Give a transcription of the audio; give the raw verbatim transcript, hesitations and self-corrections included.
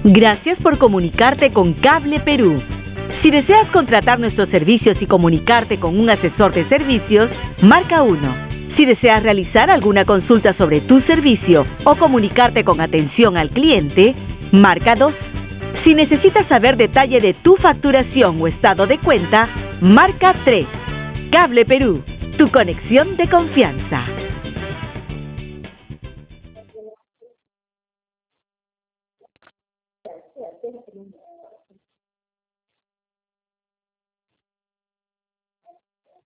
Gracias por comunicarte con Cable Perú. Si deseas contratar nuestros servicios y comunicarte con un asesor de servicios, marca uno. Si deseas realizar alguna consulta sobre tu servicio o comunicarte con atención al cliente, marca dos. Si necesitas saber detalle de tu facturación o estado de cuenta, marca tres. Cable Perú, tu conexión de confianza. Sí, así es.